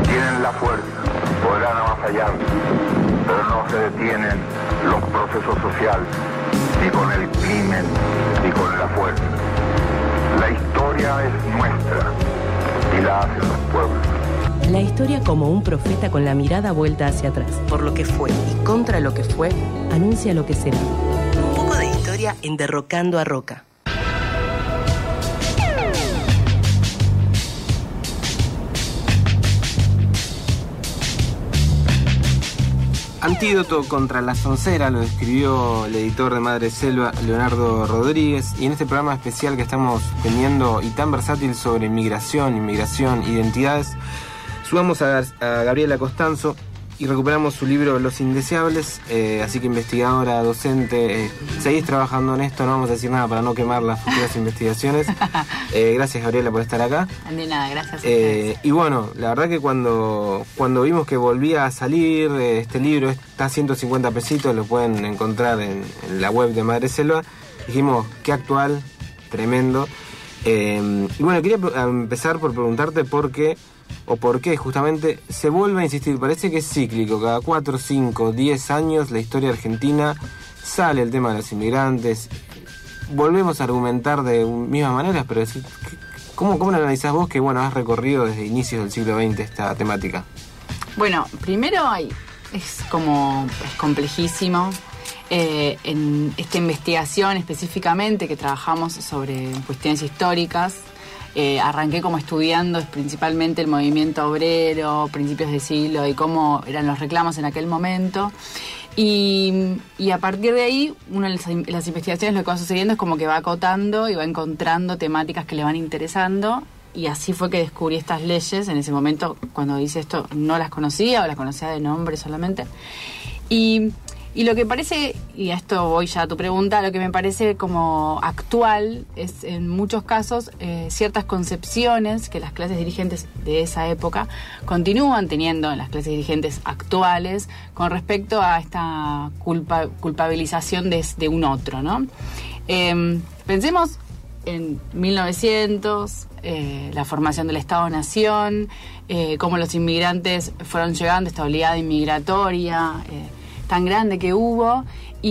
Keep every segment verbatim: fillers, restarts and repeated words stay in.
Tienen la fuerza, podrán avasallar, pero no se detienen los procesos sociales, ni con el crimen, ni con la fuerza. La historia es nuestra y la hacen los pueblos. La historia como un profeta con la mirada vuelta hacia atrás. Por lo que fue y contra lo que fue, anuncia lo que será. Un poco de historia en Derrocando a Roca. Antídoto contra la soncera lo escribió el editor de Madreselva, Leonardo Rodríguez, y en este programa especial que estamos teniendo y tan versátil sobre migración, inmigración, identidades, subamos a, a Gabriela Costanzo y recuperamos su libro Los Indeseables, eh, así que investigadora, docente, eh, seguís trabajando en esto, no vamos a decir nada para no quemar las futuras investigaciones. Eh, gracias, Gabriela, por estar acá. De nada, gracias a eh, Y bueno, la verdad que cuando, cuando vimos que volvía a salir eh, este libro, está a ciento cincuenta pesitos, lo pueden encontrar en, en la web de Madreselva, dijimos, qué actual, tremendo. Eh, y bueno, quería empezar por preguntarte por qué, o por qué justamente se vuelve a insistir, parece que es cíclico, cada cuatro, cinco, diez años la historia argentina sale el tema de los inmigrantes, volvemos a argumentar de mismas maneras, pero decir, ¿cómo, cómo lo analizás vos que bueno has recorrido desde inicios del siglo veinte esta temática? Bueno, primero hay, es como, es complejísimo. Eh, en esta investigación específicamente que trabajamos sobre cuestiones históricas, Eh, arranqué como estudiando principalmente el movimiento obrero, principios de siglo y cómo eran los reclamos en aquel momento. Y, y a partir de ahí, una de las, las investigaciones lo que va sucediendo es como que va acotando y va encontrando temáticas que le van interesando. Y así fue que descubrí estas leyes. En ese momento, cuando hice esto, no las conocía o las conocía de nombre solamente. Y... Y lo que parece, y a esto voy ya a tu pregunta, lo que me parece como actual es en muchos casos eh, ciertas concepciones que las clases dirigentes de esa época continúan teniendo en las clases dirigentes actuales con respecto a esta culpa, culpabilización de, de un otro, ¿no? Eh, pensemos en mil novecientos, eh, la formación del Estado-Nación, eh, cómo los inmigrantes fueron llegando, esta oleada inmigratoria, eh, tan grande que hubo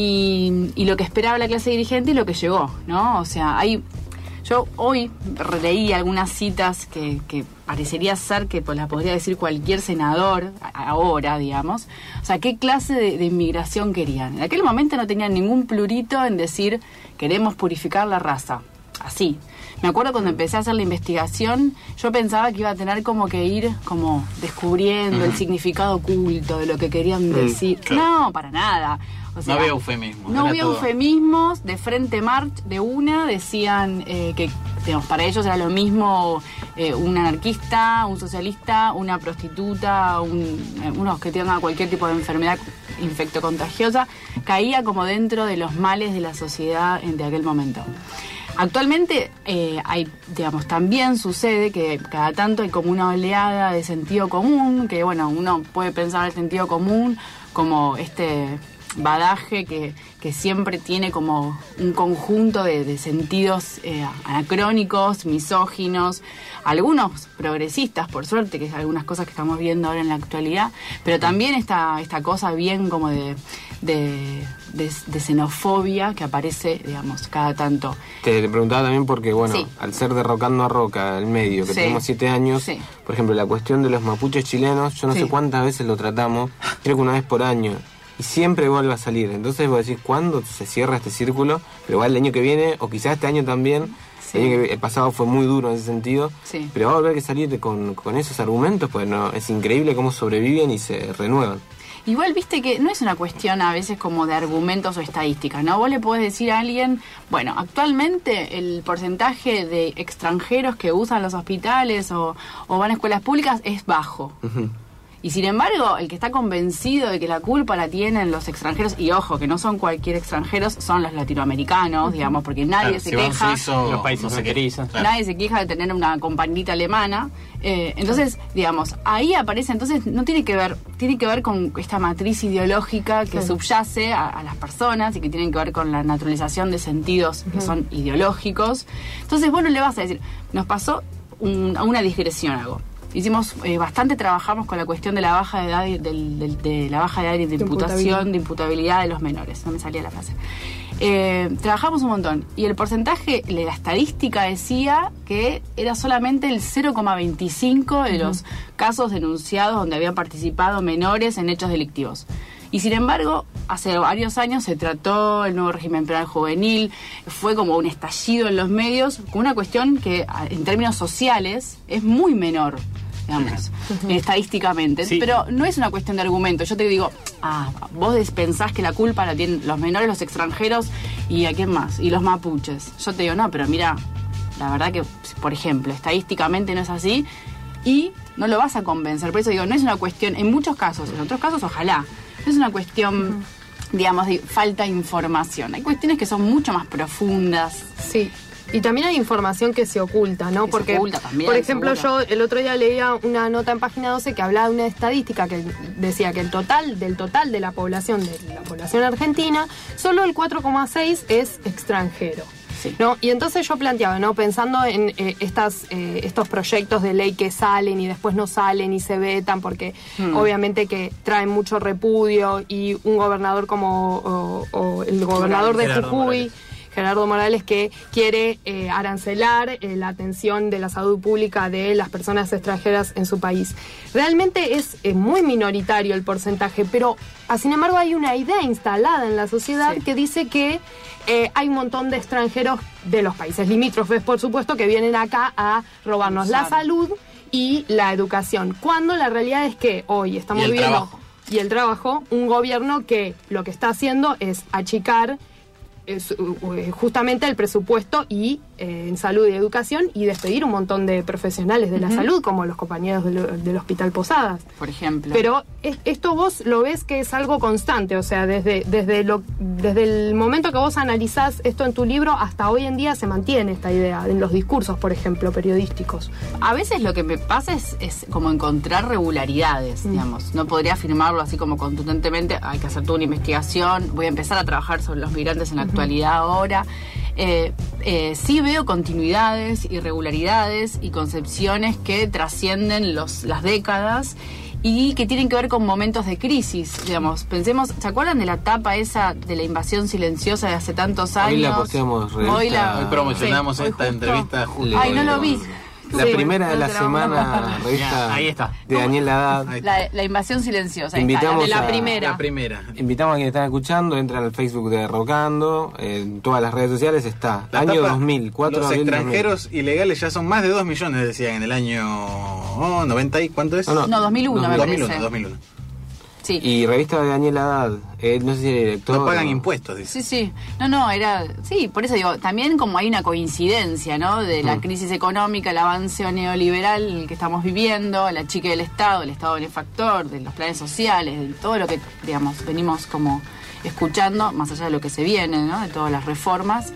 y, y lo que esperaba la clase dirigente y lo que llegó, ¿no? O sea, hay, yo hoy leí algunas citas que, que parecería ser que pues, las podría decir cualquier senador ahora, digamos. O sea, ¿qué clase de, de inmigración querían? En aquel momento no tenían ningún plurito en decir queremos purificar la raza, así. Me acuerdo cuando empecé a hacer la investigación, yo pensaba que iba a tener como que ir como descubriendo uh-huh. el significado oculto de lo que querían decir. Uh, claro. No, para nada. O sea, no había eufemismos. No había todo. eufemismos. De frente march, de una, decían eh, que digamos, para ellos era lo mismo eh, un anarquista, un socialista, una prostituta, un, eh, unos que tengan cualquier tipo de enfermedad infectocontagiosa, caía como dentro de los males de la sociedad de aquel momento. Actualmente eh, hay, digamos, también sucede que cada tanto hay como una oleada de sentido común, que bueno, uno puede pensar el sentido común como este badaje que, que siempre tiene como un conjunto de, de sentidos eh, anacrónicos, misóginos, algunos progresistas, por suerte, que es algunas cosas que estamos viendo ahora en la actualidad, pero también esta, esta cosa bien como de... de De, de xenofobia que aparece, digamos, cada tanto. Te, te preguntaba también porque, bueno, sí. al ser Derrocando a Roca, el medio, que sí. tenemos siete años, sí. por ejemplo, la cuestión de los mapuches chilenos, yo no sí. sé cuántas veces lo tratamos, creo que una vez por año, y siempre vuelve a salir. Entonces vos decís, ¿cuándo se cierra este círculo? Pero igual el año que viene, o quizás este año también, sí. el, año que, el pasado fue muy duro en ese sentido, sí. pero va a volver a salir con, con esos argumentos, pues no, es increíble cómo sobreviven y se renuevan. Igual, viste que no es una cuestión a veces como de argumentos o estadísticas, ¿no? Vos le podés decir a alguien, bueno, actualmente el porcentaje de extranjeros que usan los hospitales o, o van a escuelas públicas es bajo. Uh-huh. Y sin embargo, el que está convencido de que la culpa la tienen los extranjeros, y ojo, que no son cualquier extranjeros, son los latinoamericanos, uh-huh. digamos, porque nadie claro, se si queja. Suizo, los países fronterizos. Claro. Nadie se queja de tener una compañita alemana. Eh, entonces, digamos, ahí aparece, entonces no tiene que ver, tiene que ver con esta matriz ideológica que sí. subyace a, a las personas y que tiene que ver con la naturalización de sentidos uh-huh. que son ideológicos. Entonces, vos no le vas a decir, nos pasó un, una digresión, hago. hicimos eh, bastante, trabajamos con la cuestión de la baja de edad, de, de, de, de la baja de edad y de imputación, de imputabilidad de los menores. No me salía la frase. Eh, trabajamos un montón y el porcentaje, la estadística decía que era solamente el cero coma veinticinco de los uh-huh. casos denunciados donde habían participado menores en hechos delictivos. Y sin embargo, hace varios años se trató el nuevo régimen penal juvenil, fue como un estallido en los medios, con una cuestión que en términos sociales es muy menor, digamos, uh-huh. estadísticamente. Sí. Pero no es una cuestión de argumento. Yo te digo, ah, vos pensás que la culpa la tienen los menores, los extranjeros y ¿a quién más? Y los mapuches. Yo te digo, no, pero mira, la verdad que, por ejemplo, estadísticamente no es así y no lo vas a convencer. Por eso digo, no es una cuestión, en muchos casos, en otros casos ojalá, no es una cuestión, uh-huh. digamos, de falta de información. Hay cuestiones que son mucho más profundas. Sí. Y también hay información que se oculta, ¿no? Que Porque, se oculta también, por ejemplo, seguro. yo el otro día leía una nota en Página doce que hablaba de una estadística que decía que el total del total de la población, de la población argentina, solo el cuatro coma seis es extranjero. Sí. ¿No? Y entonces yo planteaba, ¿no? Pensando en eh, estas, eh, estos proyectos de ley que salen y después no salen y se vetan porque hmm. obviamente que traen mucho repudio y un gobernador como o, o el gobernador de Gerardo Jujuy, Morales. Gerardo Morales, que quiere eh, arancelar eh, la atención de la salud pública de las personas extranjeras en su país. Realmente es eh, muy minoritario el porcentaje, pero sin embargo hay una idea instalada en la sociedad sí. que dice que eh, hay un montón de extranjeros de los países limítrofes, por supuesto, que vienen acá a robarnos la salud y la educación, cuando la realidad es que hoy estamos y viendo trabajo. y el trabajo, un gobierno que lo que está haciendo es achicar Es, uh, justamente el presupuesto y eh, en salud y educación y despedir un montón de profesionales de uh-huh. la salud, como los compañeros del, del Hospital Posadas, por ejemplo. Pero es, esto vos lo ves que es algo constante, o sea, desde desde lo desde el momento que vos analizás esto en tu libro hasta hoy en día se mantiene esta idea en los discursos, por ejemplo, periodísticos. A veces lo que me pasa es, es como encontrar regularidades, mm. digamos. No podría afirmarlo así como contundentemente, hay que hacer toda una investigación, voy a empezar a trabajar sobre los migrantes en la uh-huh. actualidad ahora. Eh, eh, sí veo continuidades, irregularidades y concepciones que trascienden los, las décadas y que tienen que ver con momentos de crisis, digamos. Pensemos, ¿se acuerdan de la etapa esa de la invasión silenciosa de hace tantos años? Hoy la posteamos revista. Hoy, la, hoy promocionamos sí, esta hoy entrevista. Justo. Ay, no lo vi. La Sí, primera de la no semana, revista ahí está. de Daniel Haddad. La, la invasión silenciosa. Ahí Invitamos está, la, a- la primera. La primera. Invitamos a quienes están escuchando, entran al Facebook de Rocando, en todas las redes sociales está. La año tapa, dos mil, cuatro de los abril dos mil. extranjeros ilegales ya son más de dos millones, decían en el año oh, noventa y ¿cuánto es? No, no. No, dos mil uno me dos mil uno, parece. dos mil uno. Sí. Y revista de Daniel Haddad, eh, no sé si el director. No pagan o- impuestos, dice. Sí, sí. No, no, era... Sí, por eso digo, también como hay una coincidencia, ¿no? De la Mm. crisis económica, el avance neoliberal que estamos viviendo, la chique del Estado, el Estado benefactor, de los planes sociales, de todo lo que, digamos, venimos como escuchando, más allá de lo que se viene, ¿no? De todas las reformas.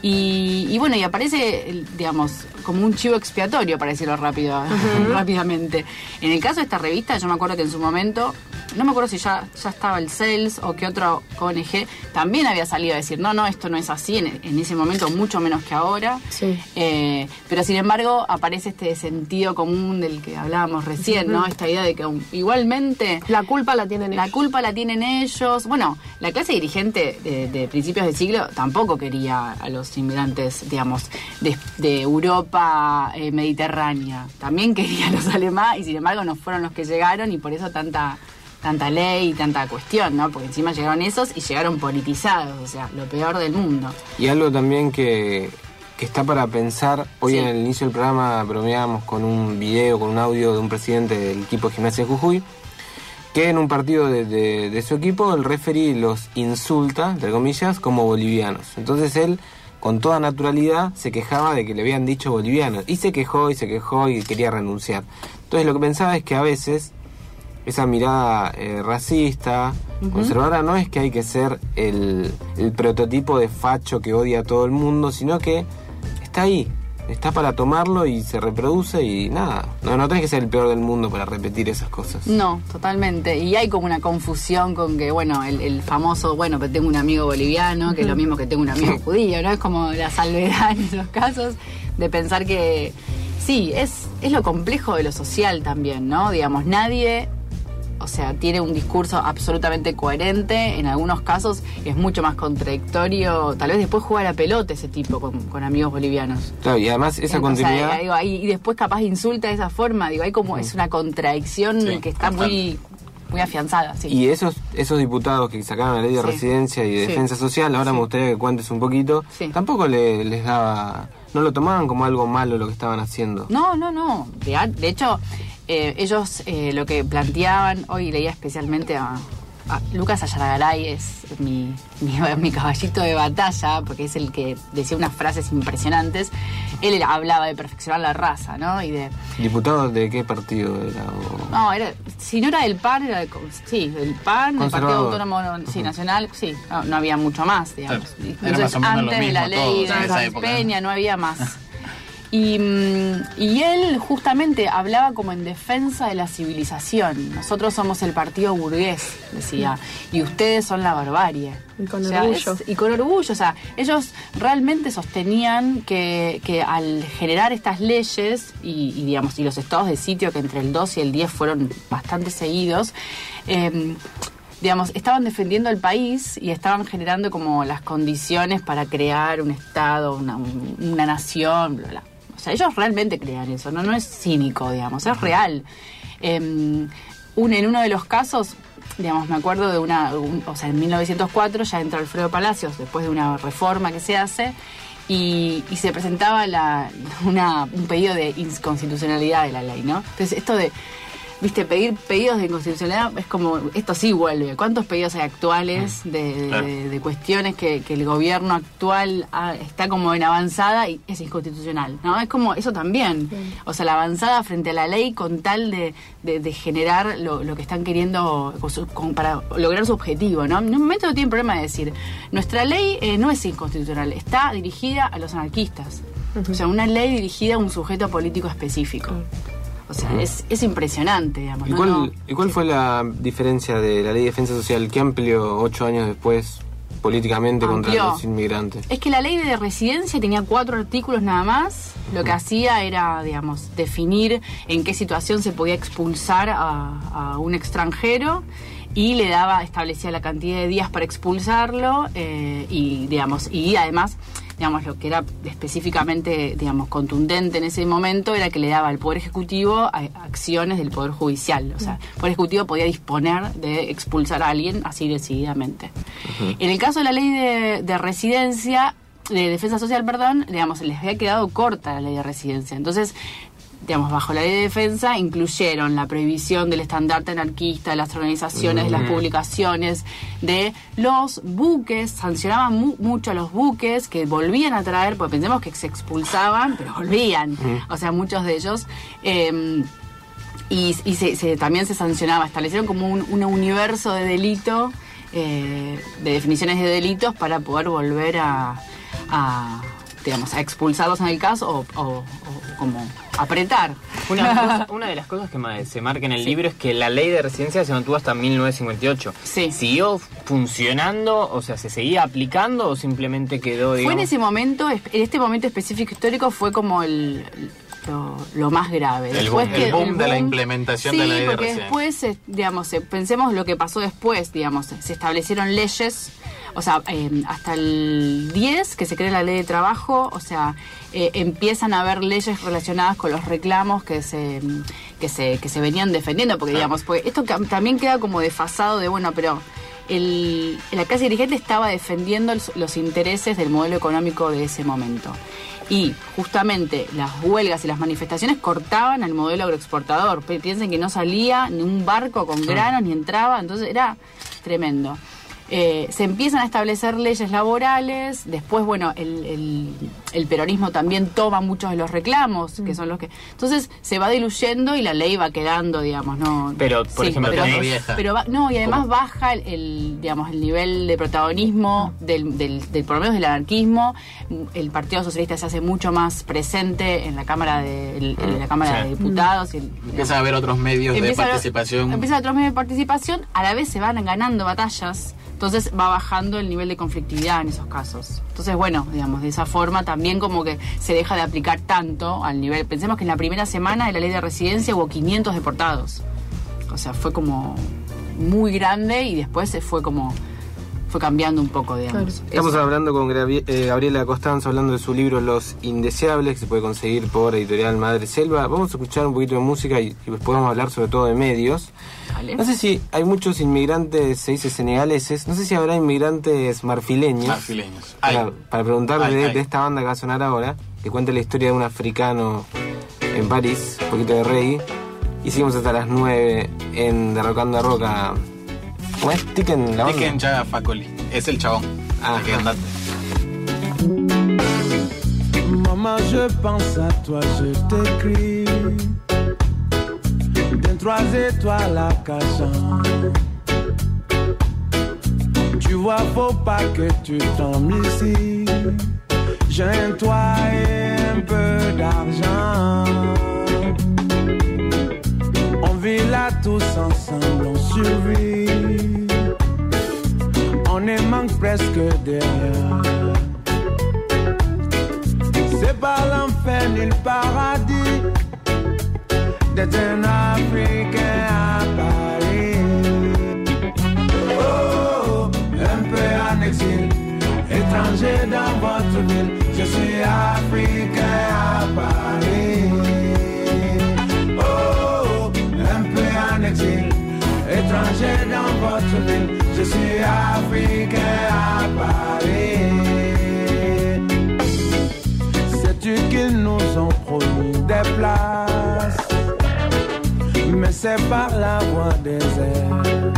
Y, y bueno, y aparece, el- digamos, como un chivo expiatorio, para decirlo rápido, uh-huh. rápidamente. En el caso de esta revista, yo me acuerdo que en su momento, no me acuerdo si ya, ya estaba el C E L S o qué otro O N G, también había salido a decir, no, no, esto no es así, en, en ese momento mucho menos que ahora. Sí. Eh, pero sin embargo, aparece este sentido común del que hablábamos recién, uh-huh. ¿no? Esta idea de que um, igualmente... La culpa la tienen La ellos. culpa la tienen ellos. Bueno, la clase dirigente de, de principios de siglo tampoco quería a los inmigrantes, digamos, de, de Europa eh, mediterránea. También quería a los alemanes y sin embargo no fueron los que llegaron y por eso tanta tanta ley y tanta cuestión, ¿no? Porque encima llegaron esos y llegaron politizados, o sea, lo peor del mundo. Y algo también que, que está para pensar, hoy Sí. en el inicio del programa bromeábamos con un video, con un audio de un presidente del equipo de Gimnasia de Jujuy, que en un partido de, de, de su equipo el referee los insulta, entre comillas, como bolivianos. Entonces él, con toda naturalidad, se quejaba de que le habían dicho bolivianos. Y se quejó y se quejó y quería renunciar. Entonces lo que pensaba es que a veces esa mirada eh, racista, uh-huh. conservadora, no es que hay que ser el, el prototipo de facho que odia a todo el mundo, sino que está ahí, está para tomarlo y se reproduce y nada. No, no tenés que ser el peor del mundo para repetir esas cosas. No, totalmente. Y hay como una confusión con que, bueno, el, el famoso, bueno, pero tengo un amigo boliviano, que es lo mismo que tengo un amigo judío, ¿no? Es como la salvedad en esos casos de pensar que sí, es, es lo complejo de lo social también, ¿no? Digamos, nadie... O sea, tiene un discurso absolutamente coherente. En algunos casos es mucho más contradictorio. Tal vez después juega a la pelota ese tipo con, con amigos bolivianos. Claro, y además esa o continuidad... sea, digo, ahí, y después capaz insulta de esa forma. Digo, hay como... Uh-huh. Es una contradicción sí, que está muy... muy afianzada, sí. Y esos esos diputados que sacaron la ley de sí. residencia y de sí. defensa social, ahora sí. me gustaría que cuentes un poquito, sí. tampoco le, les daba... No lo tomaban como algo malo lo que estaban haciendo. No, no, no. De, de hecho, eh, ellos eh, lo que planteaban, hoy leía especialmente a, a Lucas Ayaragaray, es mi, mi, mi caballito de batalla, porque es el que decía unas frases impresionantes. Él era, hablaba de perfeccionar la raza, ¿no? Y de... ¿Diputado de qué partido era? O... No, era, si no era del P A N, era de, sí, del P A N, del Partido Autónomo sí, uh-huh. Nacional, sí, no, no había mucho más, digamos. Entonces, antes de la ley de Peña no había más. Y, y él justamente hablaba como en defensa de la civilización. Nosotros somos el partido burgués, decía, y ustedes son la barbarie. Y con o sea, orgullo. Es, y con orgullo, o sea, ellos realmente sostenían que, que al generar estas leyes y, y, digamos, y los estados de sitio que entre el dos y el diez fueron bastante seguidos, eh, digamos, estaban defendiendo el país y estaban generando como las condiciones para crear un estado, una, una nación, bla, bla. O sea, ellos realmente crean eso, no, no es cínico, digamos, es real. Eh, un, en uno de los casos, digamos, me acuerdo de una, un, o sea, en mil novecientos cuatro ya entra Alfredo Palacios después de una reforma que se hace y, y se presentaba la, una, un pedido de inconstitucionalidad de la ley, ¿no? Entonces, esto de... Viste, pedir pedidos de inconstitucionalidad es como, esto sí vuelve. ¿Cuántos pedidos hay actuales de, de, claro. de, de cuestiones que, que el gobierno actual ha, está como en avanzada y es inconstitucional, ¿no? Es como, eso también. Sí. O sea, la avanzada frente a la ley con tal de, de, de generar lo, lo que están queriendo con, para lograr su objetivo, ¿no? En un momento no tienen problema de decir, nuestra ley eh, no es inconstitucional, está dirigida a los anarquistas. Uh-huh. O sea, una ley dirigida a un sujeto político específico. Uh-huh. O sea, uh-huh. es, es impresionante, digamos. ¿Y cuál, no, no, ¿y cuál fue la diferencia de la ley de defensa social que amplió ocho años después políticamente amplió. contra los inmigrantes? Es que la ley de residencia tenía cuatro artículos nada más. Uh-huh. Lo que hacía era, digamos, definir en qué situación se podía expulsar a, a un extranjero y le daba, establecía la cantidad de días para expulsarlo eh, y, digamos, y además... digamos, lo que era específicamente, digamos, contundente en ese momento era que le daba al Poder Ejecutivo a, a acciones del Poder Judicial. O sea, el Poder Ejecutivo podía disponer de expulsar a alguien así decididamente. Uh-huh. En el caso de la ley de, de residencia, de defensa social, perdón, digamos, les había quedado corta la ley de residencia. Entonces, digamos, bajo la ley de defensa incluyeron la prohibición del estandarte anarquista, de las organizaciones, mm. de las publicaciones, de los buques, sancionaban mu- mucho a los buques que volvían a traer, porque pensemos que se expulsaban, pero volvían, mm. o sea, muchos de ellos, eh, y, y se, se, también se sancionaba, establecieron como un, un universo de delito, eh, de definiciones de delitos para poder volver a... a digamos, a expulsarlos en el caso o, o, o como apretar. Una, cosa, una de las cosas que se marca en el sí. libro es que la ley de residencia se mantuvo hasta mil novecientos cincuenta y ocho. Sí. ¿Siguió funcionando? O sea, ¿se seguía aplicando o simplemente quedó, digamos... Fue en ese momento, en este momento específico histórico fue como el... Lo, lo más grave. El después boom, que, el boom el boom de la implementación sí, de la ley de porque residencia. Después, digamos, pensemos lo que pasó después, digamos, se establecieron leyes, o sea, eh, hasta el diez, que se crea la ley de trabajo, o sea, eh, empiezan a haber leyes relacionadas con los reclamos que se que se, que se venían defendiendo, porque, digamos, pues esto también queda como desfasado de, bueno, pero... El, la clase dirigente estaba defendiendo los, los intereses del modelo económico de ese momento. Y justamente las huelgas y las manifestaciones cortaban el modelo agroexportador. Piensen que no salía ni un barco con granos, ni entraba, entonces era tremendo. Eh, se empiezan a establecer leyes laborales, después, bueno, el, el, el peronismo también toma muchos de los reclamos, que son los que... Entonces se va diluyendo y la ley va quedando, digamos, ¿no? Pero, por sí, ejemplo, pero, tenés... pero va, no, y además baja el, el, digamos, el nivel de protagonismo del, del, del, por lo menos del anarquismo. El Partido Socialista se hace mucho más presente en la Cámara de, el, en la Cámara sí. de Diputados. Y el, empieza a haber otros medios de participación. Empieza a haber otros medios de participación, a la vez se van ganando batallas. Entonces va bajando el nivel de conflictividad en esos casos. Entonces, bueno, digamos, de esa forma también como que se deja de aplicar tanto al nivel. Pensemos que en la primera semana de la ley de residencia hubo quinientos deportados. O sea, fue como muy grande y después se fue como... fue cambiando un poco, digamos. Claro. Estamos Eso. hablando con Gabriela, eh, Gabriela Costanzo, hablando de su libro Los Indeseables, que se puede conseguir por Editorial Madre Selva. Vamos a escuchar un poquito de música y, y podemos hablar sobre todo de medios. Vale. No sé si hay muchos inmigrantes, se dice senegaleses, no sé si habrá inmigrantes marfileños. Marfileños. Para, Hay. para preguntarle Hay, de, hay. de esta banda que va a sonar ahora, que cuenta la historia de un africano en París, un poquito de reggae. Y seguimos hasta las nueve en Derrocando a Roca. ¿Cómo es? Tiken, la banda. Tiken Jah Fakoly. Es el chabón. Ah, el que cantante. Maman, je pense à toi, je t'écris. D'un trois étoiles à Cachan. Tu vois, faut pas que tu tombes ici. J'ai un toit et un peu d'argent. On vit là tous ensemble, on survit. On ne manque presque de rien. C'est pas l'enfer ni le paradis d'être un Africain à Paris. Oh, un peu en exil, étranger dans votre ville. Je suis Africain à Paris. Oh, un peu en exil, étranger dans votre ville. Je suis Africain à Paris. Sais-tu qu'ils nous ont promis des places, mais c'est par la voie des airs.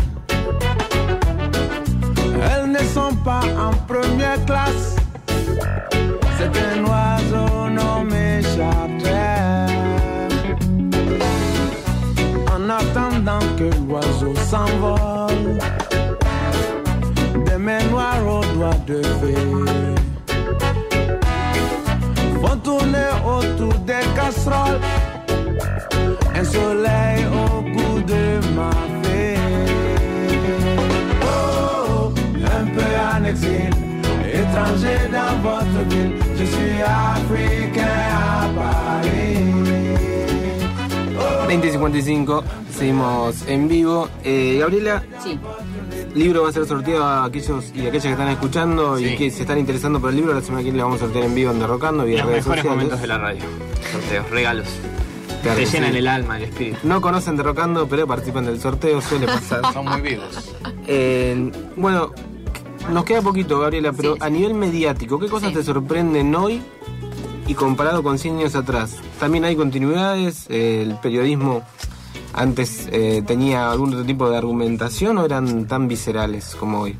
Elles ne sont pas en première classe. C'est un oiseau nommé charter. En attendant que l'oiseau s'envole, des mains noires aux doigts de fée vont tourner autour des casseroles. Un soleil au goût de ma fée. Oh, un peu en exil, étranger dans votre ville. Je suis africain à Paris. veinte cincuenta y cinco, seguimos en vivo. Eh, Gabriela, Sí. el libro va a ser sorteado a aquellos y aquellas que están escuchando Sí. y que se están interesando por el libro. La semana que viene le vamos a sortear en vivo en Derrocando vía Los redes mejores sociales. momentos de la radio. Sorteos, regalos. Claro Te que llenan sí. el alma, el espíritu. No conocen Derrocando, pero participan del sorteo, suele pasar. Son muy vivos. Eh, bueno, nos queda poquito, Gabriela, pero Sí, a sí. nivel mediático, ¿qué cosas Sí. te sorprenden hoy y comparado con cien años atrás? ¿También hay continuidades? Eh, ¿El periodismo antes eh, tenía algún otro tipo de argumentación o eran tan viscerales como hoy?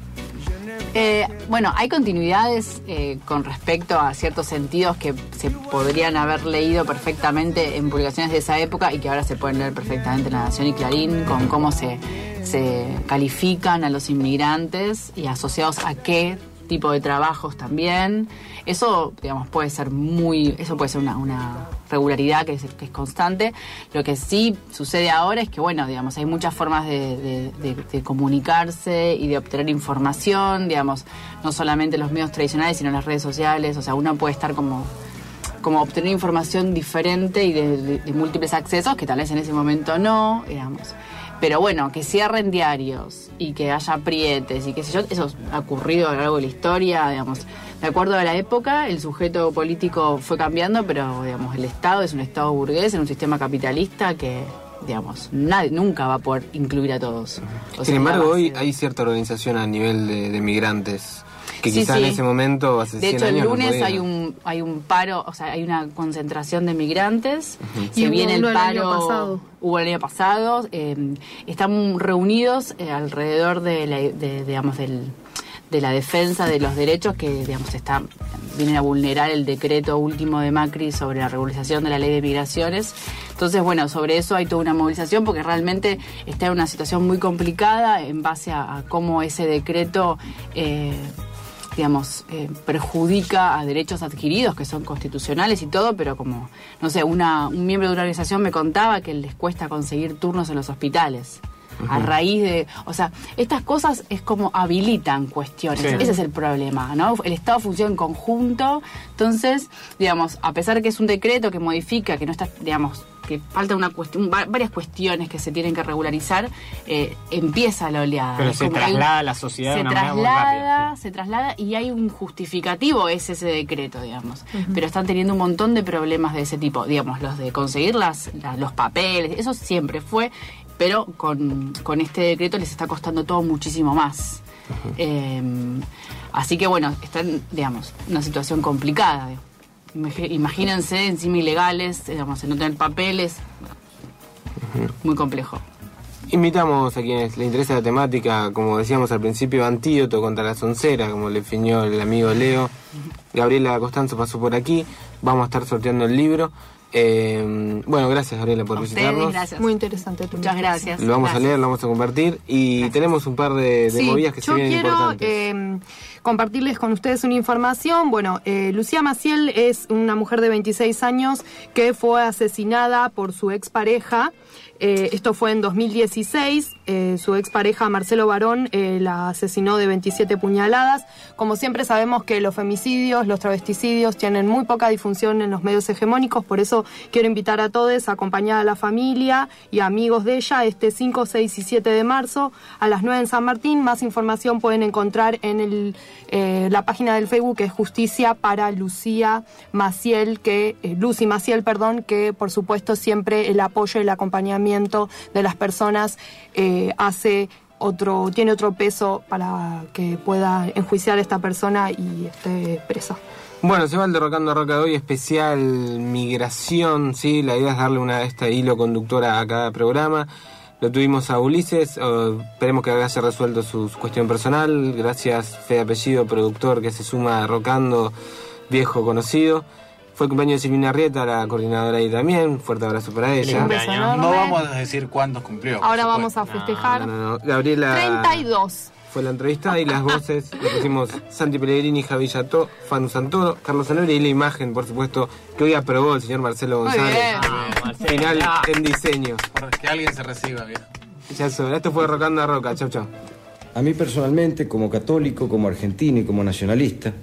Eh, bueno, hay continuidades eh, con respecto a ciertos sentidos que se podrían haber leído perfectamente en publicaciones de esa época y que ahora se pueden leer perfectamente en La Nación y Clarín, con cómo se, se califican a los inmigrantes y asociados a qué tipo de trabajos también. Eso, digamos, puede ser muy, eso puede ser una, una regularidad que es, que es constante. Lo que sí sucede ahora es que, bueno, digamos, hay muchas formas de, de, de, de comunicarse y de obtener información, digamos, no solamente los medios tradicionales, sino las redes sociales. O sea, uno puede estar como, como obtener información diferente y de, de, de múltiples accesos, que tal vez en ese momento no, digamos. Pero bueno, que cierren diarios y que haya aprietes y qué sé yo, eso ha ocurrido a lo largo de la historia, digamos. De acuerdo a la época, el sujeto político fue cambiando, pero digamos, el Estado es un Estado burgués en un sistema capitalista que, digamos, nadie, nunca va a poder incluir a todos. O sea, Sin embargo, la hoy base- hay cierta organización a nivel de, de migrantes que Sí, quizá sí. en ese momento, hace De cien hecho, el años, no lunes podía. hay un hay un paro, o sea, hay una concentración de migrantes. Se Y hubo viene el uno el paro. año pasado. Hubo el año pasado. eh, están reunidos eh, alrededor de, la, de digamos, del, de la defensa de los derechos que, digamos, está, vienen a vulnerar el decreto último de Macri sobre la regularización de la ley de migraciones. Entonces, bueno, sobre eso hay toda una movilización porque realmente está en una situación muy complicada en base a, a cómo ese decreto eh, digamos, eh, perjudica a derechos adquiridos que son constitucionales y todo, pero como, no sé, una, un miembro de una organización me contaba que les cuesta conseguir turnos en los hospitales. uh-huh. a raíz de... O sea, estas cosas es como habilitan cuestiones. Sí. Ese es el problema, ¿no? El Estado funciona en conjunto. Entonces, digamos, a pesar que es un decreto que modifica, que no está, digamos... que falta una cuestión, varias cuestiones que se tienen que regularizar, eh, empieza la oleada. Pero es se traslada a la sociedad se de una manera muy traslada, rápida. Sí. Se traslada y hay un justificativo, es ese decreto, digamos. Uh-huh. Pero están teniendo un montón de problemas de ese tipo, digamos, los de conseguir las, las, los papeles, eso siempre fue, pero con, con este decreto les está costando todo muchísimo más. Uh-huh. Eh, así que bueno, están, digamos, en una situación complicada, digamos. Imagínense, encima ilegales, digamos, en no tener papeles, uh-huh. muy complejo. Invitamos a quienes les interesa la temática, como decíamos al principio, antídoto contra la soncera, como le definió el amigo Leo. Gabriela Costanzo pasó por aquí, vamos a estar sorteando el libro. Eh, bueno, gracias Gabriela por a visitarnos. Ustedes, gracias. Muy interesante. Muchas gracias. Lo vamos gracias. a leer, lo vamos a compartir y gracias. Tenemos un par de, de sí, movidas que se vienen quiero, importantes. Eh, compartirles con ustedes una información. Bueno, eh, Lucía Maciel es una mujer de veintiséis años que fue asesinada por su expareja. Eh, esto fue en dos mil dieciséis. Eh, su expareja Marcelo Barón eh, la asesinó de veintisiete puñaladas. Como siempre sabemos que los femicidios, los travesticidios tienen muy poca difusión en los medios hegemónicos, por eso quiero invitar a todos a acompañar a la familia y amigos de ella este cinco, seis y siete de marzo a las nueve en San Martín. Más información pueden encontrar en el, eh, la página del Facebook, que es Justicia para Lucía Maciel, que eh, Lucy Maciel, perdón, que por supuesto siempre el apoyo y el acompañamiento de las personas eh, hace otro, tiene otro peso para que pueda enjuiciar a esta persona y esté presa. Bueno, se va el Derrocando a Roca de hoy, especial migración, ¿sí? La idea es darle una este hilo conductor a cada programa. Lo tuvimos a Ulises, uh, esperemos que haya resuelto su, su cuestión personal. Gracias, Fe de Apellido, productor que se suma a Rocando, viejo conocido. Fue el cumpleaños de Silvina Arrieta, la coordinadora ahí también. Fuerte abrazo para ella. Un beso enorme. No vamos a decir cuántos cumplió. Ahora vamos a festejar. No, no, no. Gabriela treinta y dos. Fue la entrevista y las voces le pusimos Santi Pellegrini, Javi Yató, Fanu Santoro, Carlos Sanabria y la imagen, por supuesto, que hoy aprobó el señor Marcelo González. Ah, Marcelo. Final en diseño. Por que alguien se reciba, viejo. Ya sobre, esto fue Rocando a Roca. Chau, chau. A mí personalmente, como católico, como argentino y como nacionalista,